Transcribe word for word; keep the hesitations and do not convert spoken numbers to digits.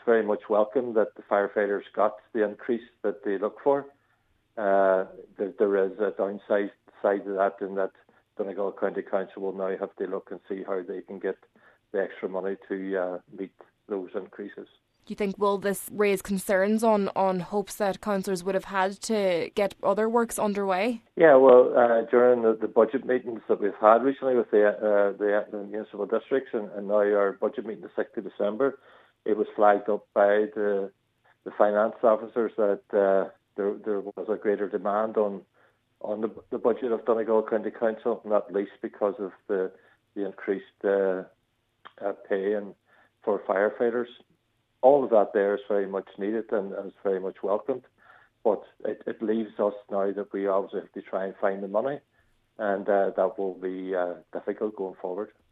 very much welcome that the firefighters got the increase that they look for. Uh, there, there is a downside side to that in that Donegal County Council will now have to look and see how they can get the extra money to uh, meet those increases. Do you think will this raise concerns on, on hopes that councillors would have had to get other works underway? Yeah, well, uh, during the, the budget meetings that we've had recently with the uh, the, the municipal districts and, and now our budget meeting the sixth of December, it was flagged up by the the finance officers that uh, there there was a greater demand on on the, the budget of Donegal County Council, not least because of the the increased uh, uh, pay and for firefighters. All of that there is very much needed and, and is very much welcomed. But it, it leaves us now that we obviously have to try and find the money, and uh, that will be uh, difficult going forward.